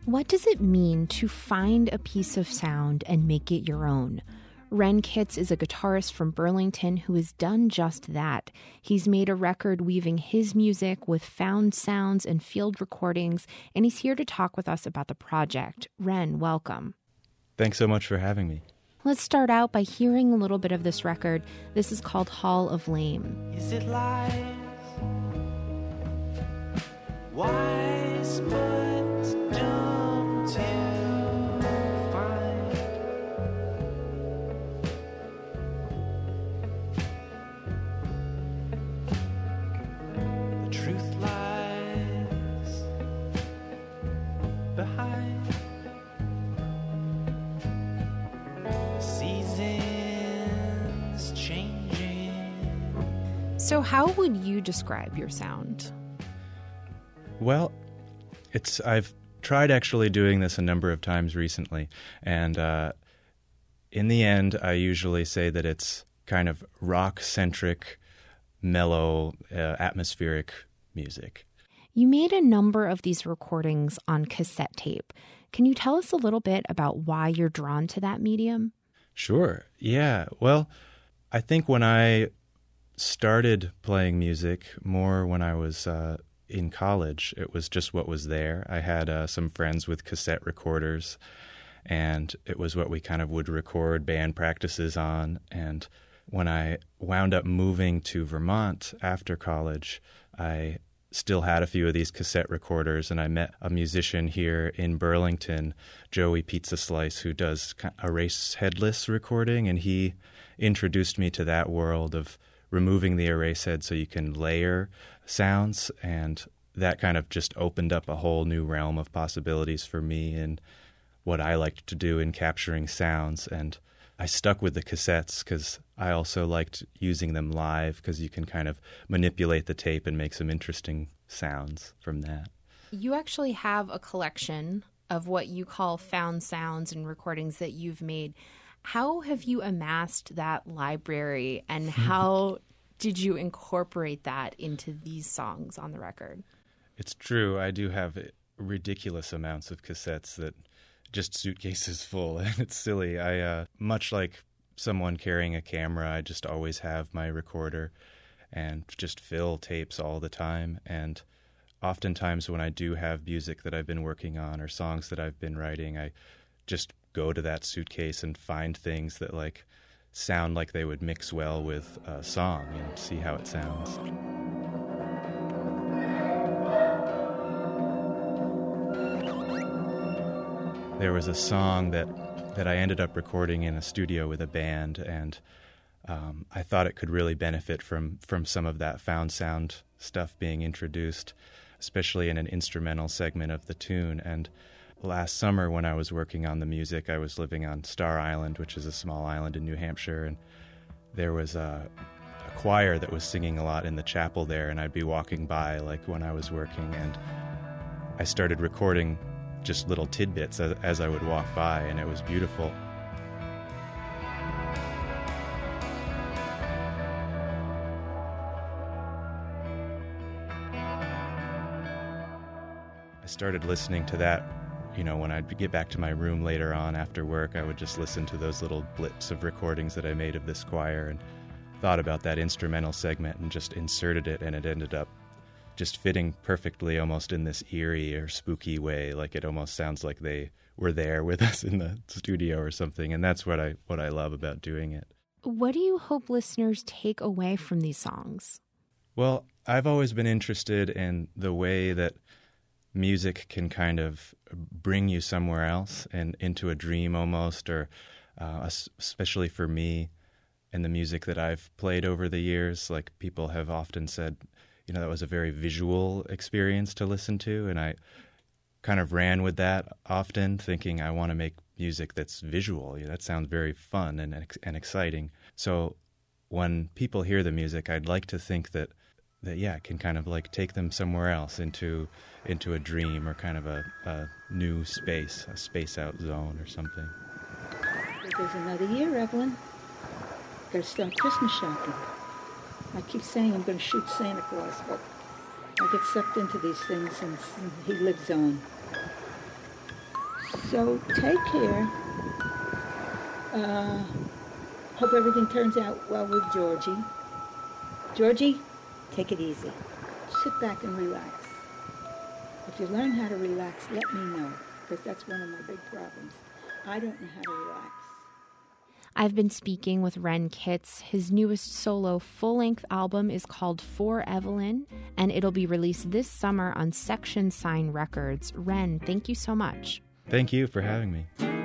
What does it mean to find a piece of sound and make it your own? Ren Kitts is a guitarist from Burlington who has done just that. He's made a record weaving his music with found sounds and field recordings, and he's here to talk with us about the project. Ren, welcome. Thanks so much for having me. Let's start out by hearing a little bit of this record. This is called Hall of Lame. Is it lies? Wise but doomed to find. The truth lies behind. The seasons changing. So how would you describe your sound? Well, I've tried actually doing this a number of times recently, and in the end, I usually say that it's kind of rock-centric, mellow, atmospheric music. You made a number of these recordings on cassette tape. Can you tell us a little bit about why you're drawn to that medium? Sure, yeah. Well, I think when I started playing music more when I was in college, it was just what was there. I had some friends with cassette recorders, and it was what we kind of would record band practices on. And when I wound up moving to Vermont after college, I still had a few of these cassette recorders, and I met a musician here in Burlington, Joey Pizza Slice, who does erase headless recording, and he introduced me to that world of removing the erase head so you can layer sounds, and that kind of just opened up a whole new realm of possibilities for me and what I liked to do in capturing sounds. And I stuck with the cassettes because I also liked using them live because you can kind of manipulate the tape and make some interesting sounds from that. You actually have a collection of what you call found sounds and recordings that you've made. How have you amassed that library, and how did you incorporate that into these songs on the record? It's true. I do have ridiculous amounts of cassettes that just suitcases full, and it's silly. Much like someone carrying a camera, I just always have my recorder and just fill tapes all the time. And oftentimes when I do have music that I've been working on or songs that I've been writing, I just go to that suitcase and find things that sound like they would mix well with a song and see how it sounds. There was a song that I ended up recording in a studio with a band, and I thought it could really benefit from some of that found sound stuff being introduced, especially in an instrumental segment of the tune. And last summer when I was working on the music, I was living on Star Island, which is a small island in New Hampshire, and there was a choir that was singing a lot in the chapel there, and I'd be walking by when I was working, and I started recording just little tidbits as I would walk by, and it was beautiful. I started listening to that, when I'd get back to my room later on after work. I would just listen to those little blips of recordings that I made of this choir and thought about that instrumental segment and just inserted it, and it ended up just fitting perfectly, almost in this eerie or spooky way. It almost sounds like they were there with us in the studio or something, and that's what I love about doing it. What do you hope listeners take away from these songs? Well, I've always been interested in the way that music can kind of bring you somewhere else and into a dream almost, or especially for me and the music that I've played over the years. People have often said, that was a very visual experience to listen to, and I kind of ran with that often, thinking I want to make music that's visual. That sounds very fun and exciting. So when people hear the music, I'd like to think that it can kind of take them somewhere else into a dream, or kind of a new space, a space-out zone or something. There's another year, Evelyn. Got to start Christmas shopping. I keep saying I'm going to shoot Santa Claus, but I get sucked into these things, and he lives on. So take care. Hope everything turns out well with Georgie. Georgie, take it easy. Sit back and relax. If you learn how to relax, let me know, because that's one of my big problems. I don't know how to relax. I've been speaking with Ren Kitts. His newest solo full-length album is called For Evelyn, and it'll be released this summer on Section Sign Records. Ren, thank you so much. Thank you for having me.